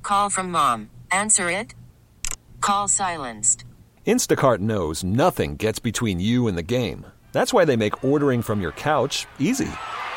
Call from mom. Answer it. Call silenced. Instacart knows nothing gets between you and the game. That's why they make ordering from your couch easy.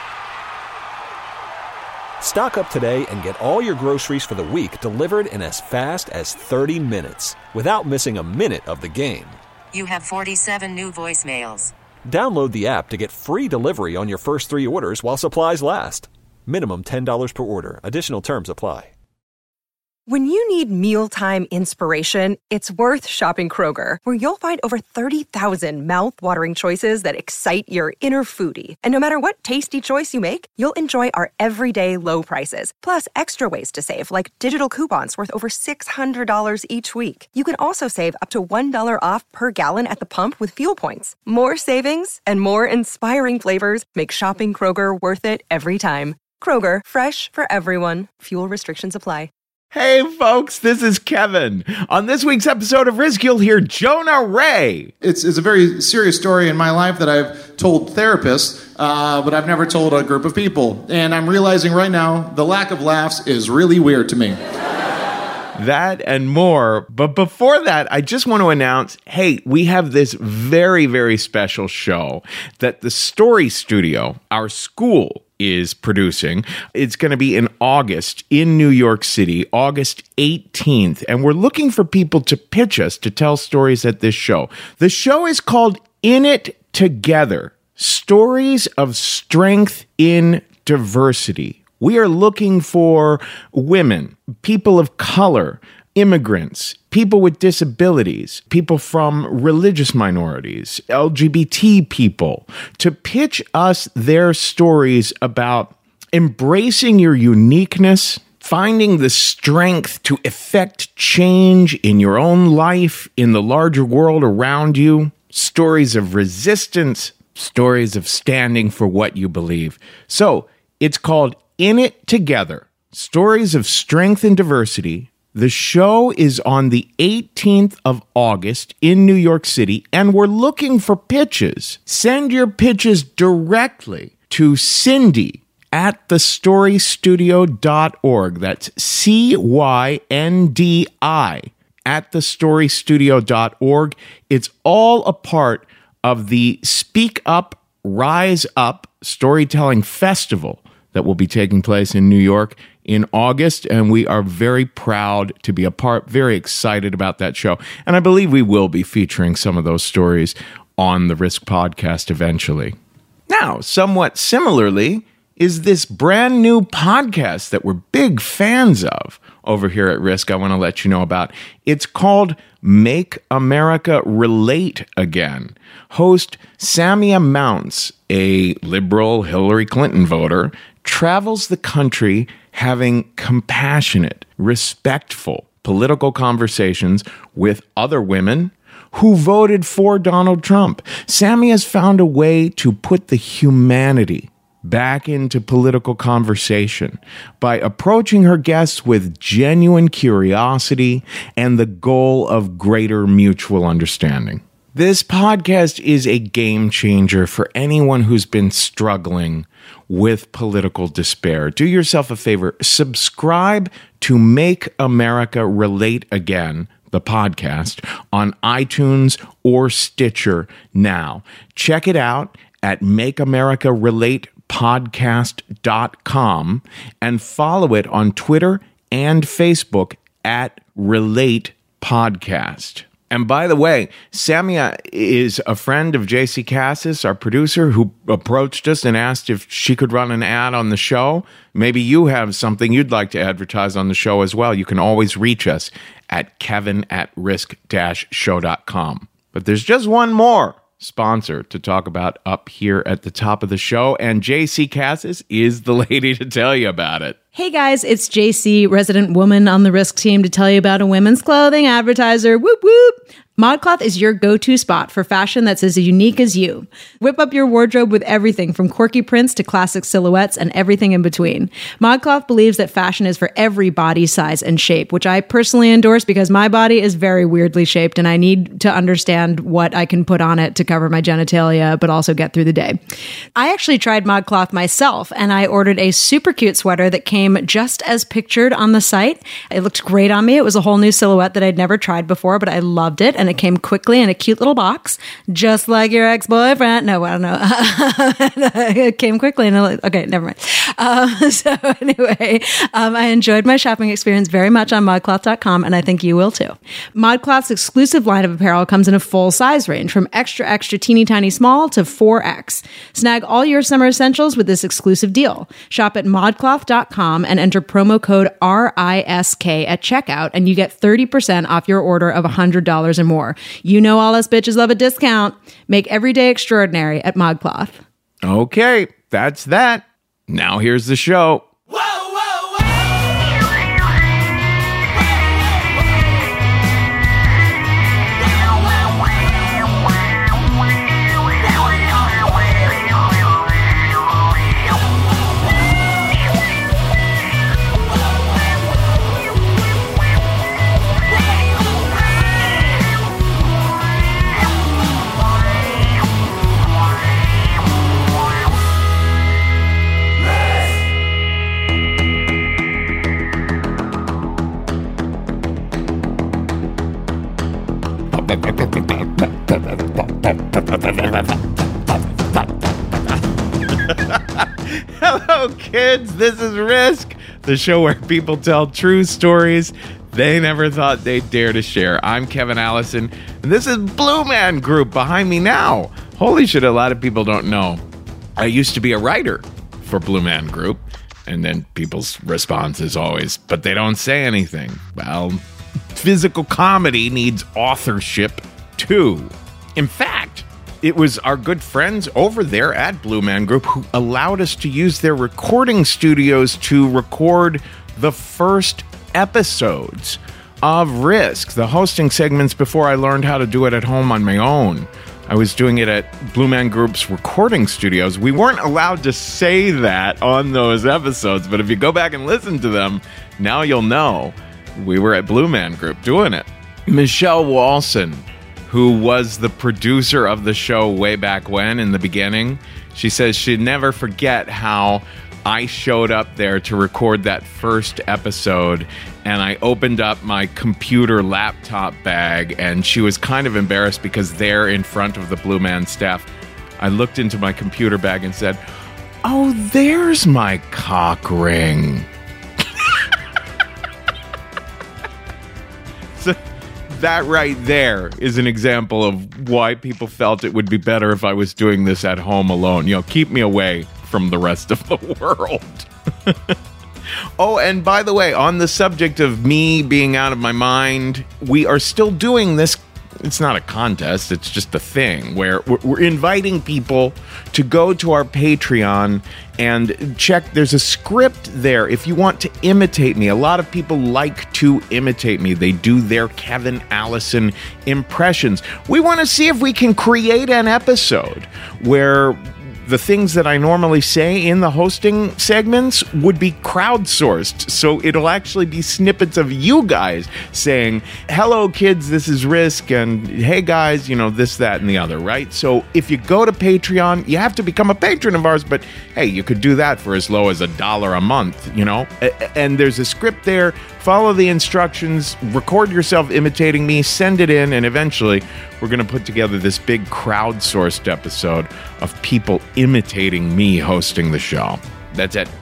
Stock up today and get all your groceries for the week delivered in as fast as 30 minutes without missing a minute of the game. You have 47 new voicemails. Download the app to get free delivery on your first 3 orders while supplies last. Minimum $10 per order. Additional terms apply. When you need mealtime inspiration, it's worth shopping Kroger, where you'll find over 30,000 mouth-watering choices that excite your inner foodie. And no matter what tasty choice you make, you'll enjoy our everyday low prices, plus extra ways to save, like digital coupons worth over $600 each week. You can also save up to $1 off per gallon at the pump with fuel points. More savings and more inspiring flavors make shopping Kroger worth it every time. Kroger, fresh for everyone. Fuel restrictions apply. Hey folks, this is Kevin. On this week's episode of Risk, you'll hear Jonah Ray. It's a very serious story in my life that I've told therapists, but I've never told a group of people. And I'm realizing right now the lack of laughs is really weird to me. That and more. But before that, I just want to announce, hey, we have this very, very special show that the Story Studio, our school, is producing. It's going to be in August in New York City, August 18th. And we're looking for people to pitch us to tell stories at this show. The show is called In It Together, Stories of Strength in Diversity. We are looking for women, people of color, immigrants, people with disabilities, people from religious minorities, LGBT people, to pitch us their stories about embracing your uniqueness, finding the strength to effect change in your own life, in the larger world around you, stories of resistance, stories of standing for what you believe. So it's called In It Together, Stories of Strength and Diversity. The show is on the 18th of August in New York City, and we're looking for pitches. Send your pitches directly to Cindy at thestorystudio.org. That's CYNDI at thestorystudio.org. It's all a part of the Speak Up, Rise Up Storytelling Festival that will be taking place in New York in August, and we are very proud to be a part, very excited about that show. And I believe we will be featuring some of those stories on the Risk podcast eventually. Now, somewhat similarly, is this brand new podcast that we're big fans of over here at Risk I want to let you know about. It's called Make America Relate Again. Host Samia Mounts, a liberal Hillary Clinton voter, travels the country having compassionate, respectful political conversations with other women who voted for Donald Trump. Sammy has found a way to put the humanity back into political conversation by approaching her guests with genuine curiosity and the goal of greater mutual understanding. This podcast is a game changer for anyone who's been struggling with political despair. Do yourself a favor, subscribe to Make America Relate Again, the podcast, on iTunes or Stitcher now. Check it out at makeamericarelatepodcast.com and follow it on Twitter and Facebook at Relate Podcast. And by the way, Samia is a friend of JC Cassis, our producer, who approached us and asked if she could run an ad on the show. Maybe you have something you'd like to advertise on the show as well. You can always reach us at kevin@risk-show.com. But there's just one more sponsor to talk about up here at the top of the show, and JC Cassis is the lady to tell you about it. Hey guys, it's JC, resident woman on the Risk team, to tell you about a women's clothing advertiser. Whoop whoop! ModCloth is your go-to spot for fashion that's as unique as you. Whip up your wardrobe with everything from quirky prints to classic silhouettes and everything in between. ModCloth believes that fashion is for every body size and shape, which I personally endorse because my body is very weirdly shaped and I need to understand what I can put on it to cover my genitalia, but also get through the day. I actually tried ModCloth myself and I ordered a super cute sweater that came just as pictured on the site. It looked great on me. It was a whole new silhouette that I'd never tried before, but I loved it. And it came quickly in a cute little box, just like your ex-boyfriend. No, I don't know. It came quickly and okay, never mind. So anyway, I enjoyed my shopping experience very much on modcloth.com, and I think you will too. ModCloth's exclusive line of apparel comes in a full size range from extra, teeny tiny small to 4X. Snag all your summer essentials with this exclusive deal. Shop at modcloth.com and enter promo code RISK at checkout, and you get 30% off your order of $100 or more. You know all us bitches love a discount. Make every day extraordinary at ModCloth. Okay, that's that. Now here's the show. Hello, kids. This is Risk, the show where people tell true stories they never thought they'd dare to share. I'm Kevin Allison, and this is Blue Man Group behind me now. Holy shit, a lot of people don't know. I used to be a writer for Blue Man Group, and then people's response is always, but they don't say anything. Well, physical comedy needs authorship too. In fact, it was our good friends over there at Blue Man Group who allowed us to use their recording studios to record the first episodes of Risk, the hosting segments, before I learned how to do it at home on my own. I was doing it at Blue Man Group's recording studios. We weren't allowed to say that on those episodes, but if you go back and listen to them, now you'll know we were at Blue Man Group doing it. Michelle Walson, who was the producer of the show way back when, in the beginning, she says she'd never forget how I showed up there to record that first episode, and I opened up my computer laptop bag, and she was kind of embarrassed because there in front of the Blue Man staff, I looked into my computer bag and said, "Oh, there's my cock ring." So that right there is an example of why people felt it would be better if I was doing this at home alone. You know, keep me away from the rest of the world. Oh, and by the way, on the subject of me being out of my mind, we are still doing this. It's not a contest, it's just a thing where we're inviting people to go to our Patreon and check. There's a script there if you want to imitate me. A lot of people like to imitate me. They do their Kevin Allison impressions. We want to see if we can create an episode where the things that I normally say in the hosting segments would be crowdsourced. So it'll actually be snippets of you guys saying, "Hello, kids, this is Risk," and "Hey, guys, you know, this, that, and the other," right? So if you go to Patreon, you have to become a patron of ours, but hey, you could do that for as low as $1 a month, you know? And there's a script there. Follow the instructions, record yourself imitating me, send it in, and eventually we're going to put together this big crowdsourced episode of people imitating me hosting the show. That's at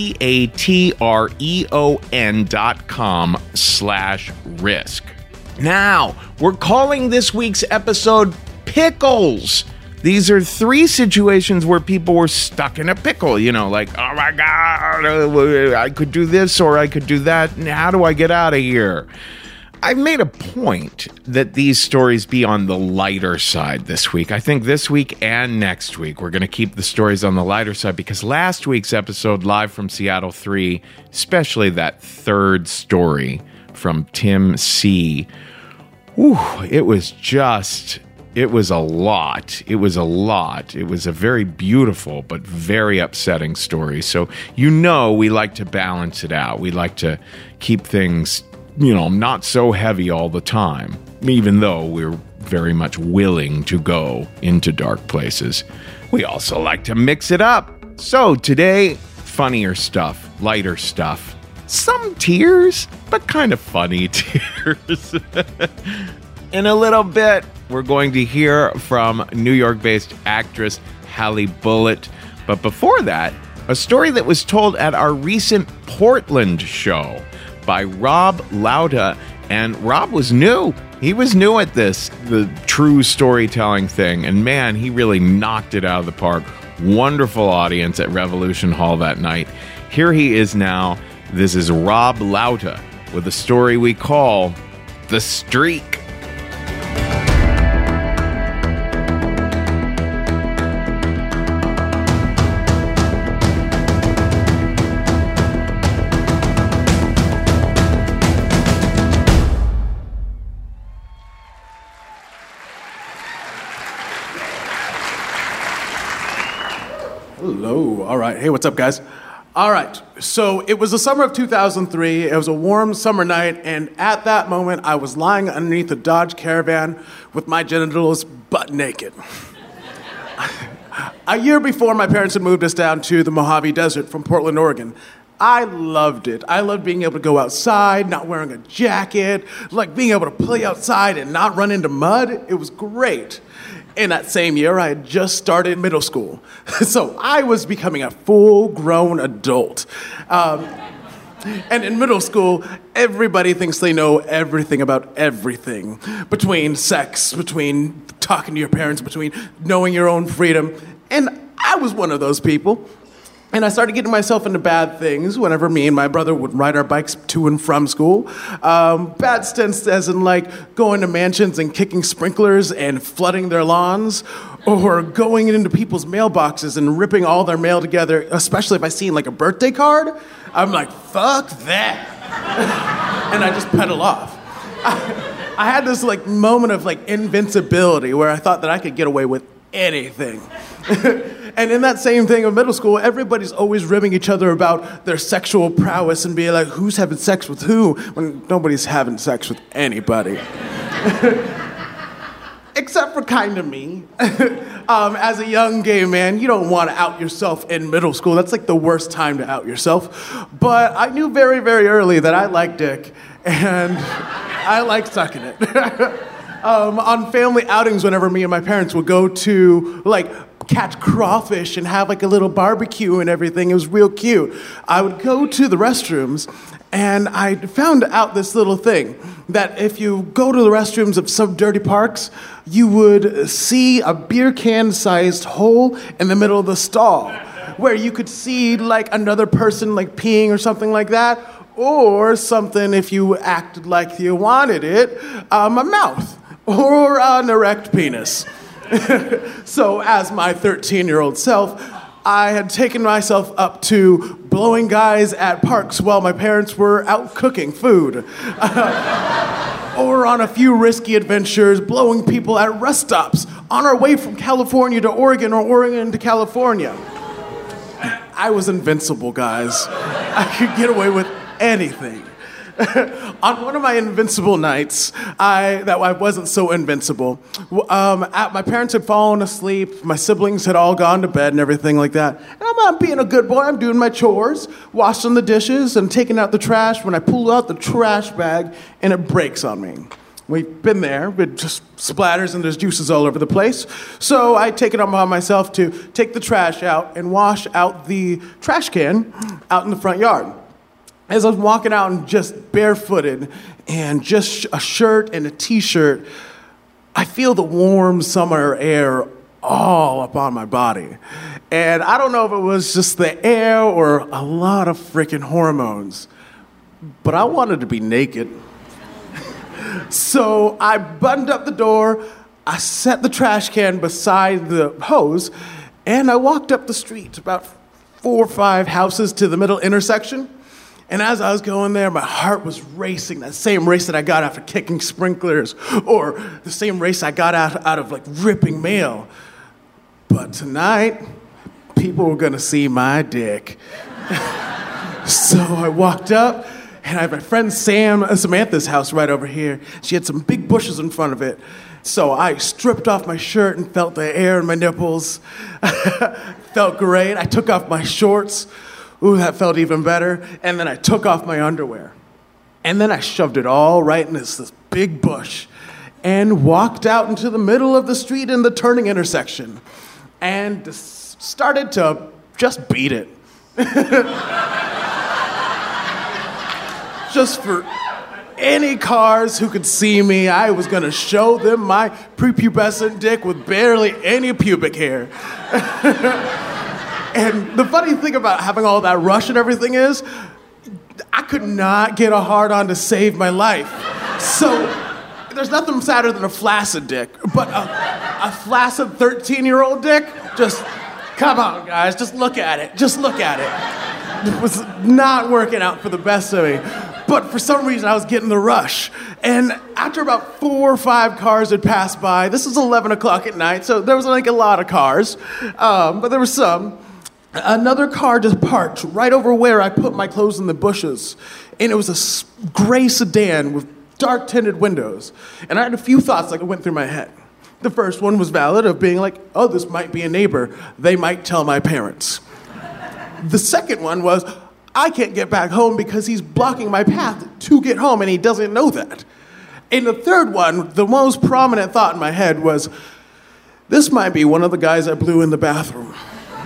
patreon.com/risk. Now, we're calling this week's episode Pickles. These are 3 situations where people were stuck in a pickle, you know, like, oh my God, I could do this or I could do that. How do I get out of here? I've made a point that these stories be on the lighter side this week. I think this week and next week we're going to keep the stories on the lighter side because last week's episode, Live from Seattle 3, especially that third story from Tim C., It was a lot. It was a lot. It was a very beautiful but very upsetting story. So, we like to balance it out. We like to keep things, not so heavy all the time, even though we're very much willing to go into dark places. We also like to mix it up. So today, funnier stuff, lighter stuff, some tears, but kind of funny tears. In a little bit, we're going to hear from New York-based actress Hallie Bullitt. But before that, a story that was told at our recent Portland show by Rob Lauta. And Rob was new. He was new at this, the true storytelling thing. And man, he really knocked it out of the park. Wonderful audience at Revolution Hall that night. Here he is now. This is Rob Lauta with a story we call The Streak. Hello. All right. Hey, what's up, guys? All right. So it was the summer of 2003. It was a warm summer night, and at that moment, I was lying underneath a Dodge Caravan with my genitals butt naked. A year before, my parents had moved us down to the Mojave Desert from Portland, Oregon. I loved it. I loved being able to go outside, not wearing a jacket, like being able to play outside and not run into mud. It was great. In that same year, I had just started middle school. So I was becoming a full-grown adult. And in middle school, everybody thinks they know everything about everything. Between sex, between talking to your parents, between knowing your own freedom. And I was one of those people. And I started getting myself into bad things whenever me and my brother would ride our bikes to and from school. Bad stints as in like going to mansions and kicking sprinklers and flooding their lawns, or going into people's mailboxes and ripping all their mail together, especially if I seen like a birthday card. I'm like, fuck that. And I just pedal off. I had this like moment of like invincibility where I thought that I could get away with anything. And in that same thing of middle school, everybody's always ribbing each other about their sexual prowess and being like, who's having sex with who, when nobody's having sex with anybody. Except for kind of me. As a young gay man, you don't want to out yourself in middle school. That's like the worst time to out yourself. But I knew very, very early that I liked dick, and I liked sucking it. On family outings, whenever me and my parents would go to, like, catch crawfish and have, like, a little barbecue and everything, it was real cute. I would go to the restrooms, and I found out this little thing, that if you go to the restrooms of some dirty parks, you would see a beer can-sized hole in the middle of the stall, where you could see, like, another person, like, peeing or something like that, or something, if you acted like you wanted it, a mouth. Or an erect penis. So as my 13-year-old self, I had taken myself up to blowing guys at parks while my parents were out cooking food. Or on a few risky adventures, blowing people at rest stops on our way from California to Oregon or Oregon to California. I was invincible, guys. I could get away with anything. On one of my invincible nights, I wasn't so invincible. My parents had fallen asleep, my siblings had all gone to bed and everything like that. And I'm being a good boy, I'm doing my chores, washing the dishes and taking out the trash when I pull out the trash bag and it breaks on me. We've been there, it just splatters and there's juices all over the place. So I take it upon myself to take the trash out and wash out the trash can out in the front yard. As I was walking out and just barefooted and just a shirt and a t-shirt, I feel the warm summer air all up on my body. And I don't know if it was just the air or a lot of freaking hormones, but I wanted to be naked. So I buttoned up the door, I set the trash can beside the hose, and I walked up the street about 4 or 5 houses to the middle intersection. And as I was going there, my heart was racing, that same race that I got after kicking sprinklers, or the same race I got out of like ripping mail. But tonight, people were gonna see my dick. So I walked up, and I had my friend Samantha's house right over here. She had some big bushes in front of it. So I stripped off my shirt and felt the air in my nipples. Felt great. I took off my shorts. Ooh, that felt even better. And then I took off my underwear. And then I shoved it all right in this big bush and walked out into the middle of the street in the turning intersection and started to just beat it. Just for any cars who could see me, I was gonna show them my prepubescent dick with barely any pubic hair. And the funny thing about having all that rush and everything is, I could not get a hard-on to save my life. So there's nothing sadder than a flaccid dick, but a flaccid 13-year-old dick, just, come on, guys, just look at it. Just look at it. It was not working out for the best of me. But for some reason, I was getting the rush. And after about 4 or 5 cars had passed by, this is 11 o'clock at night, so there was like a lot of cars, but there were some. Another car just parked right over where I put my clothes in the bushes. And it was a gray sedan with dark tinted windows. And I had a few thoughts that went through my head. The first one was valid of being like, oh, this might be a neighbor. They might tell my parents. The second one was, I can't get back home because he's blocking my path to get home and he doesn't know that. And the third one, the most prominent thought in my head was, this might be one of the guys I blew in the bathroom.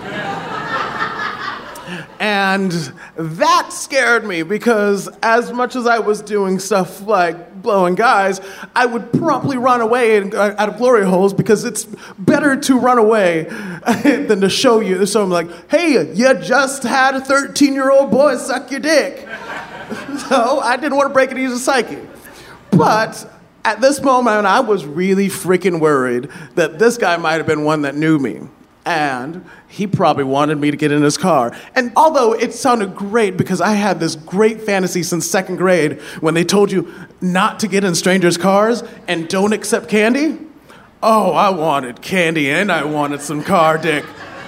And that scared me because as much as I was doing stuff like blowing guys, I would promptly run away out of glory holes because it's better to run away than to show you. So I'm like, hey, you just had a 13-year-old boy suck your dick. So I didn't want to break anybody's psyche. But at this moment, I was really freaking worried that this guy might have been one that knew me. And he probably wanted me to get in his car. And although it sounded great because I had this great fantasy since 2nd grade when they told you not to get in strangers' cars and don't accept candy, oh, I wanted candy and I wanted some car dick.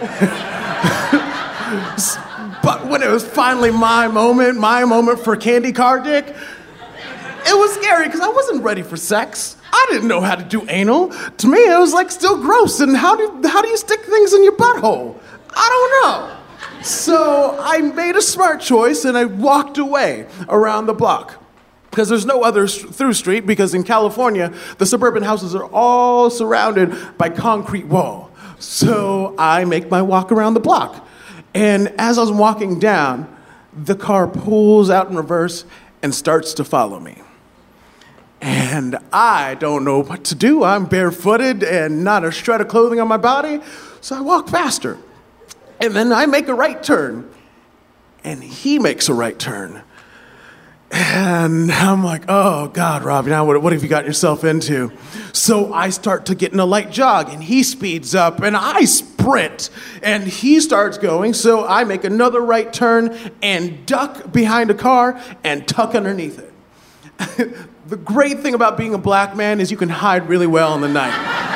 But when it was finally my moment for candy car dick, it was scary because I wasn't ready for sex. I didn't know how to do anal. To me, it was like still gross. And how do you stick things in your butthole? I don't know. So I made a smart choice and I walked away around the block. Because there's no other through street because in California, the suburban houses are all surrounded by concrete wall. So I make my walk around the block. And as I was walking down, the car pulls out in reverse and starts to follow me. And I don't know what to do. I'm barefooted and not a shred of clothing on my body. So I walk faster. And then I make a right turn. And he makes a right turn. And I'm like, oh, God, Robbie, now what have you gotten yourself into? So I start to get in a light jog, and he speeds up, and I sprint, and he starts going. So I make another right turn and duck behind a car and tuck underneath it. The great thing about being a black man is you can hide really well in the night.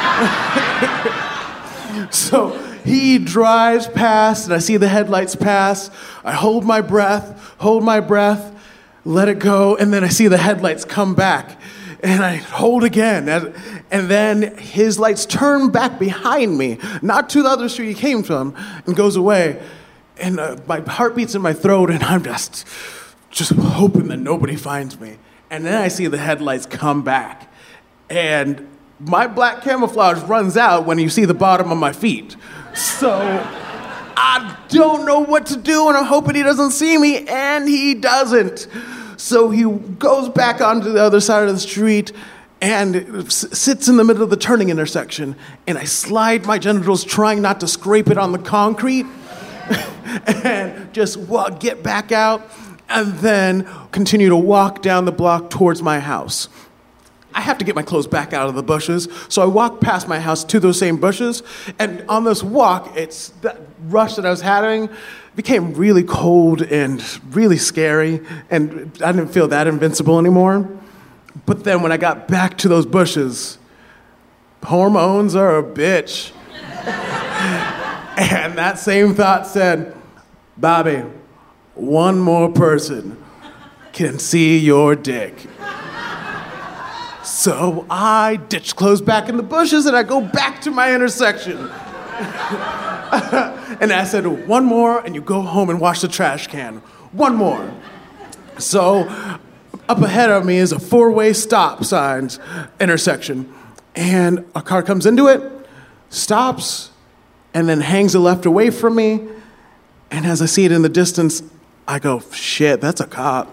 So he drives past, and I see the headlights pass. I hold my breath, let it go, and then I see the headlights come back. And I hold again, and then his lights turn back behind me, not to the other street he came from, and goes away. And my heart beats in my throat, and I'm just hoping that nobody finds me. And then I see the headlights come back. And my black camouflage runs out when you see the bottom of my feet. So I don't know what to do, and I'm hoping he doesn't see me, and he doesn't. So he goes back onto the other side of the street and sits in the middle of the turning intersection, and I slide my genitals trying not to scrape it on the concrete and just get back out and then continue to walk down the block towards my house. I have to get my clothes back out of the bushes. So I walk past my house to those same bushes. And on this walk, it's that rush that I was having became really cold and really scary. And I didn't feel that invincible anymore. But then when I got back to those bushes, hormones are a bitch. And that same thought said, Bobby, one more person can see your dick. So I ditch clothes back in the bushes and I go back to my intersection. And I said, one more and you go home and wash the trash can. One more. So up ahead of me is a 4-way stop signs intersection. And a car comes into it, stops, and then hangs a left away from me. And as I see it in the distance, I go, shit, that's a cop.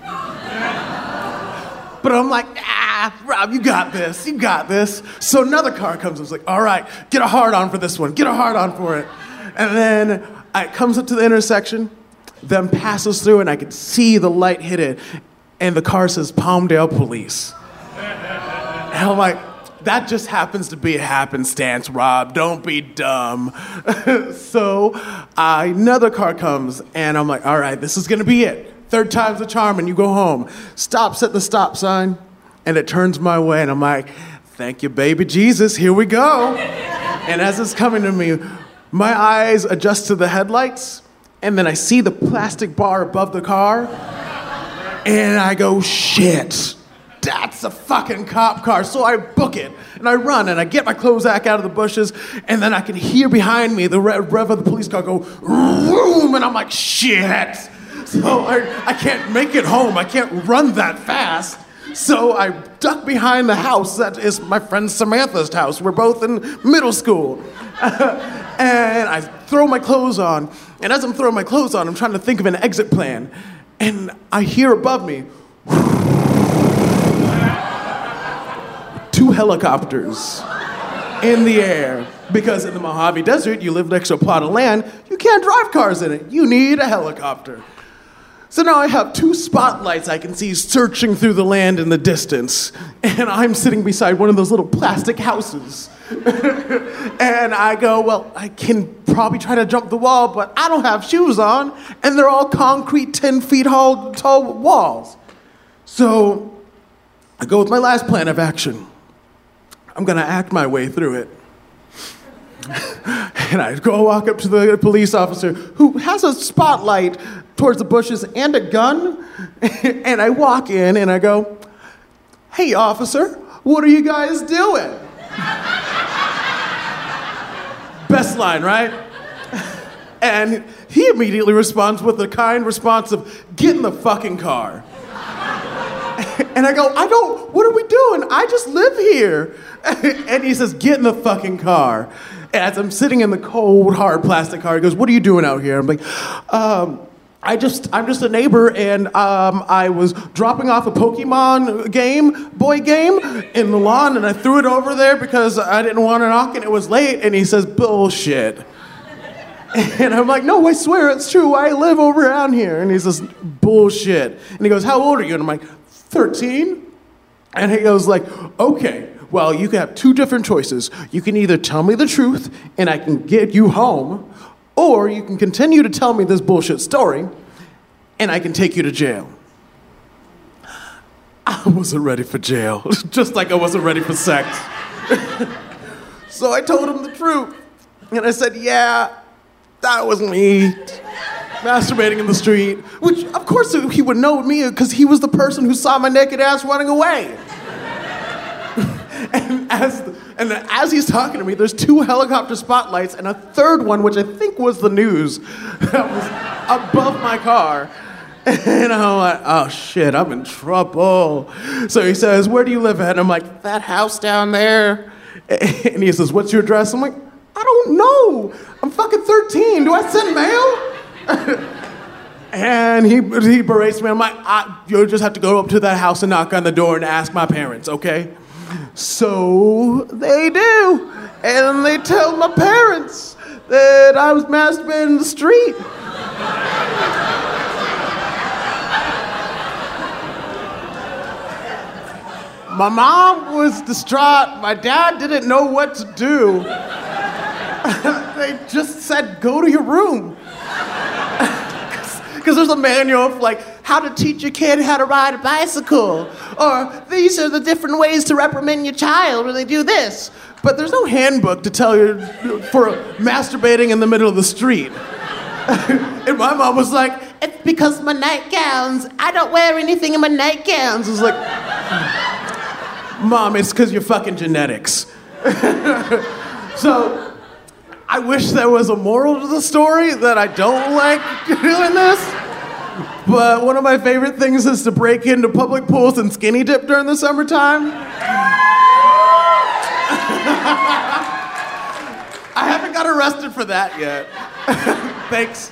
But I'm like, Rob, you got this, you got this. So another car comes, I was like, all right, get a hard on for this one, get a hard on for it. And then it comes up to the intersection, then passes through, and I can see the light hit it, and the car says Palmdale Police. And I'm like, that just happens to be a happenstance, Rob. Don't be dumb. So another car comes, and I'm like, all right, this is going to be it. Third time's the charm, and you go home. Stops at the stop sign, and it turns my way, and I'm like, thank you, baby Jesus, here we go. And as it's coming to me, my eyes adjust to the headlights, and then I see the plastic bar above the car, and I go, shit. That's a fucking cop car. So I book it, and I run, and I get my clothes back out of the bushes, and then I can hear behind me the rev of the police car go, vroom, and I'm like, shit. So I can't make it home. I can't run that fast. So I duck behind the house that is my friend Samantha's house. We're both in middle school. And I throw my clothes on, and as I'm throwing my clothes on, I'm trying to think of an exit plan, and I hear above me, 2 helicopters in the air. Because in the Mojave Desert, you live next to a plot of land, you can't drive cars in it. You need a helicopter. So now I have 2 spotlights I can see searching through the land in the distance. And I'm sitting beside one of those little plastic houses. And I go, well, I can probably try to jump the wall, but I don't have shoes on. And they're all concrete 10 feet tall walls. So I go with my last plan of action. I'm going to act my way through it. And I go walk up to the police officer who has a spotlight towards the bushes and a gun. And I walk in and I go, hey, officer, what are you guys doing? Best line, right? And he immediately responds with the kind response of, get in the fucking car. And I go, what are we doing? I just live here. And he says, get in the fucking car. And as I'm sitting in the cold, hard plastic car, he goes, what are you doing out here? I'm like, I'm just a neighbor, and I was dropping off a Pokemon boy game in the lawn, and I threw it over there because I didn't want to knock, and it was late. And he says, bullshit. And I'm like, no, I swear it's true. I live over around here. And he says, bullshit. And he goes, how old are you? And I'm like, 13. And he goes like, okay, well, you can have 2 different choices. You can either tell me the truth and I can get you home, or you can continue to tell me this bullshit story and I can take you to jail. I wasn't ready for jail, just like I wasn't ready for sex. So I told him the truth. And I said, yeah, that was me. Masturbating in the street, which of course he would know me because he was the person who saw my naked ass running away. And as he's talking to me, there's 2 helicopter spotlights and a third one, which I think was the news, that was above my car. And I'm like, oh shit, I'm in trouble. So he says, where do you live at? And I'm like, that house down there. And he says, what's your address? I'm like, I don't know. I'm fucking 13. Do I send mail? And he berates me. I'm like, you'll just have to go up to that house and knock on the door and ask my parents, okay? So they do. And they tell my parents that I was masturbating in the street. My mom was distraught. My dad didn't know what to do. They just said, go to your room. Because there's a manual of, like, how to teach your kid how to ride a bicycle. Or these are the different ways to reprimand your child when they do this. But there's no handbook to tell you for masturbating in the middle of the street. And my mom was like, it's because my nightgowns. I don't wear anything in my nightgowns. I was like, Mom, it's because you're fucking genetics. So, I wish there was a moral to the story that I don't like doing this. But one of my favorite things is to break into public pools and skinny dip during the summertime. I haven't got arrested for that yet. Thanks.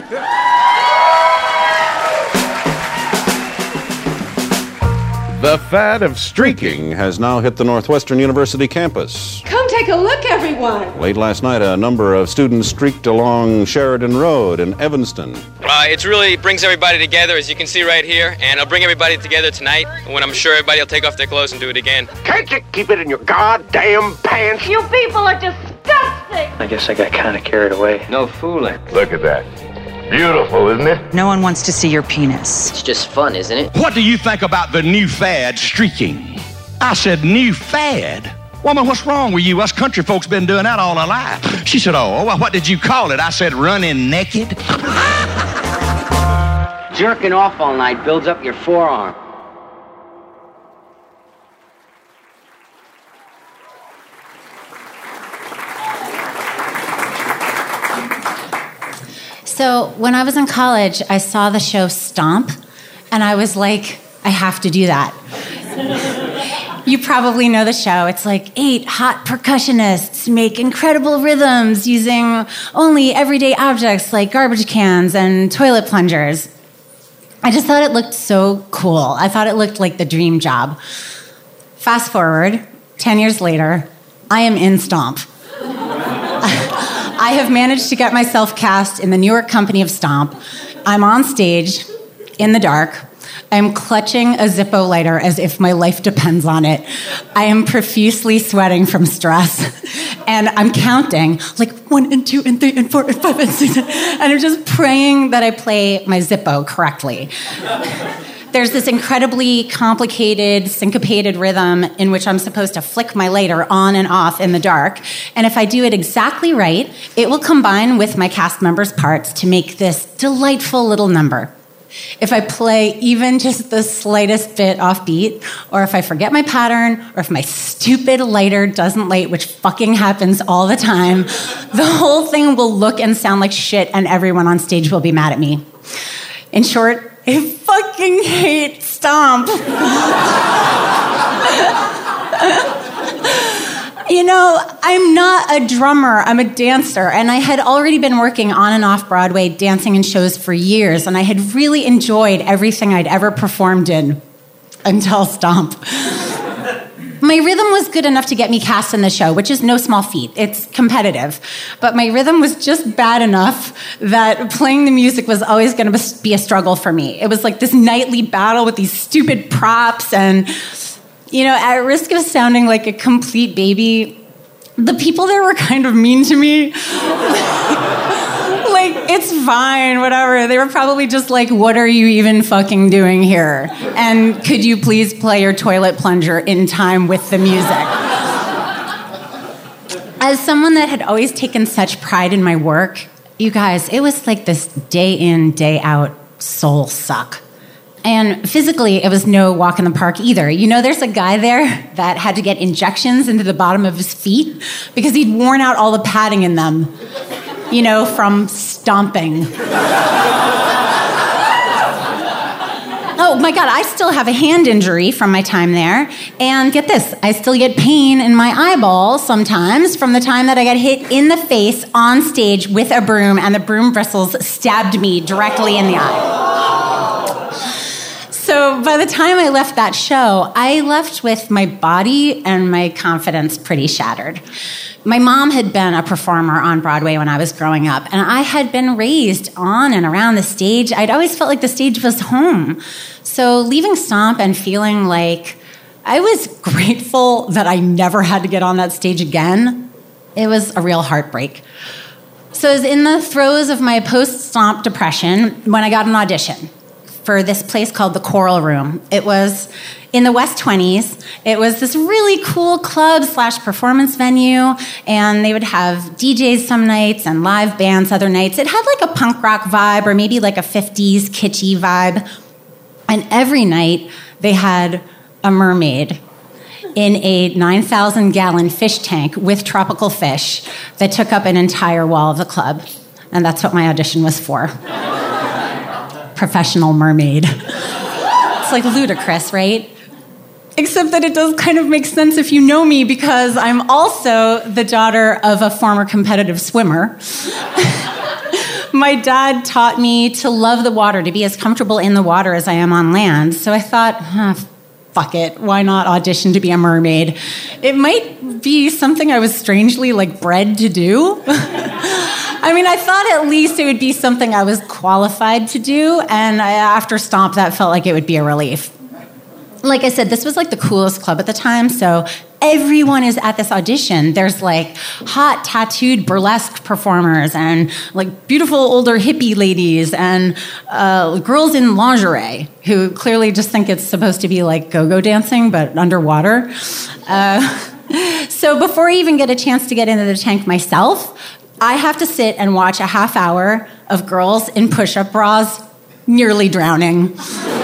The fad of streaking has now hit the Northwestern University campus. Come take a look, everyone. Late last night, a number of students streaked along Sheridan Road in Evanston. It really brings everybody together, as you can see right here, and it'll bring everybody together tonight when I'm sure everybody will take off their clothes and do it again. Can't you keep it in your goddamn pants? You people are disgusting. I guess I got kind of carried away. No fooling. Look at that. Beautiful, isn't it? No one wants to see your penis. It's just fun, isn't it? What do you think about the new fad, streaking? I said, new fad? Woman, what's wrong with you? Us country folks been doing that all our life. She said, oh, well, what did you call it? I said, running naked. Jerking off all night builds up your forearm. So when I was in college, I saw the show Stomp, and I was like, I have to do that. You probably know the show. It's like 8 hot percussionists make incredible rhythms using only everyday objects like garbage cans and toilet plungers. I just thought it looked so cool. I thought it looked like the dream job. Fast forward, 10 years later, I am in Stomp. I have managed to get myself cast in the New York company of Stomp. I'm on stage in the dark. I'm clutching a Zippo lighter as if my life depends on it. I am profusely sweating from stress. And I'm counting, like 1 and 2 and 3 and 4 and 5 and 6. And I'm just praying that I play my Zippo correctly. There's this incredibly complicated, syncopated rhythm in which I'm supposed to flick my lighter on and off in the dark. And if I do it exactly right, it will combine with my cast members' parts to make this delightful little number. If I play even just the slightest bit off beat, or if I forget my pattern, or if my stupid lighter doesn't light, which fucking happens all the time, the whole thing will look and sound like shit and everyone on stage will be mad at me. In short, I fucking hate Stomp. You know, I'm not a drummer, I'm a dancer, and I had already been working on and off Broadway dancing in shows for years, and I had really enjoyed everything I'd ever performed in until Stomp. My rhythm was good enough to get me cast in the show, which is no small feat. It's competitive. But my rhythm was just bad enough that playing the music was always going to be a struggle for me. It was like this nightly battle with these stupid props and, you know, at risk of sounding like a complete baby, the people there were kind of mean to me. Like, it's fine, whatever. They were probably just like, what are you even fucking doing here? And could you please play your toilet plunger in time with the music? As someone that had always taken such pride in my work, you guys, it was like this day in, day out soul suck. And physically, it was no walk in the park either. You know, there's a guy there that had to get injections into the bottom of his feet because he'd worn out all the padding in them. You know, from stomping. Oh my God, I still have a hand injury from my time there. And get this, I still get pain in my eyeball sometimes from the time that I got hit in the face on stage with a broom and the broom bristles stabbed me directly in the eye. So by the time I left that show, I left with my body and my confidence pretty shattered. My mom had been a performer on Broadway when I was growing up, and I had been raised on and around the stage. I'd always felt like the stage was home. So leaving Stomp and feeling like I was grateful that I never had to get on that stage again. It was a real heartbreak. So I was in the throes of my post-Stomp depression when I got an audition for this place called the Coral Room. It was in the West 20s. It was this really cool club/performance venue, and they would have DJs some nights and live bands other nights. It had like a punk rock vibe or maybe like a 50s kitschy vibe. And every night they had a mermaid in a 9,000-gallon fish tank with tropical fish that took up an entire wall of the club. And that's what my audition was for. Professional mermaid. It's like ludicrous, right? Except that it does kind of make sense if you know me, because I'm also the daughter of a former competitive swimmer. My dad taught me to love the water, to be as comfortable in the water as I am on land. So I thought, fuck it, why not audition to be a mermaid? It might be something I was strangely bred to do. I mean, I thought at least it would be something I was qualified to do, and after Stomp, that felt like it would be a relief. Like I said, this was the coolest club at the time, so everyone is at this audition. There's hot tattooed burlesque performers and beautiful older hippie ladies and girls in lingerie who clearly just think it's supposed to be go-go dancing but underwater. So before I even get a chance to get into the tank myself, I have to sit and watch a half hour of girls in push-up bras nearly drowning.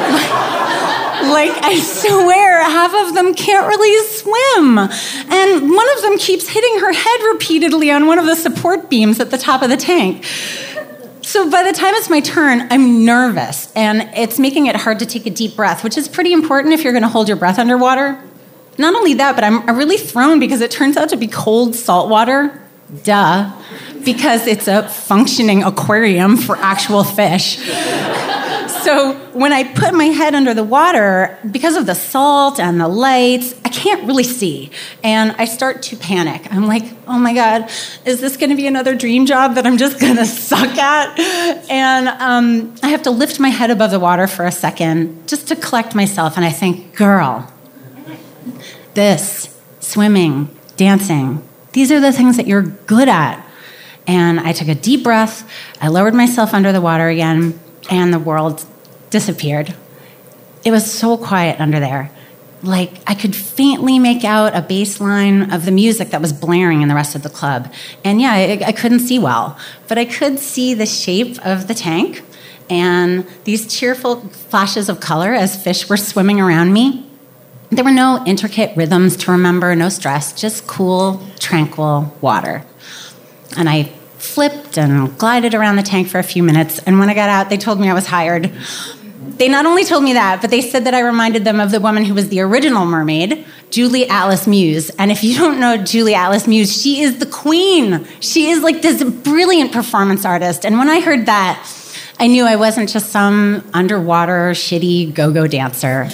I swear, half of them can't really swim. And one of them keeps hitting her head repeatedly on one of the support beams at the top of the tank. So by the time it's my turn, I'm nervous, and it's making it hard to take a deep breath, which is pretty important if you're going to hold your breath underwater. Not only that, but I'm really thrown because it turns out to be cold salt water. Duh. Because it's a functioning aquarium for actual fish. So when I put my head under the water, because of the salt and the lights, I can't really see. And I start to panic. I'm like, oh my God, is this going to be another dream job that I'm just going to suck at? And I have to lift my head above the water for a second just to collect myself. And I think, girl, this, swimming, dancing, these are the things that you're good at. And I took a deep breath. I lowered myself under the water again, and the world disappeared. It was so quiet under there. I could faintly make out a bass line of the music that was blaring in the rest of the club. And yeah, I couldn't see well, but I could see the shape of the tank and these cheerful flashes of color as fish were swimming around me. There were no intricate rhythms to remember, no stress, just cool, tranquil water. And I flipped and glided around the tank for a few minutes, and when I got out, they told me I was hired. They not only told me that, but they said that I reminded them of the woman who was the original mermaid, Julie Alice Muse. And if you don't know Julie Alice Muse, she is the queen. She is this brilliant performance artist. And when I heard that, I knew I wasn't just some underwater, shitty go-go dancer.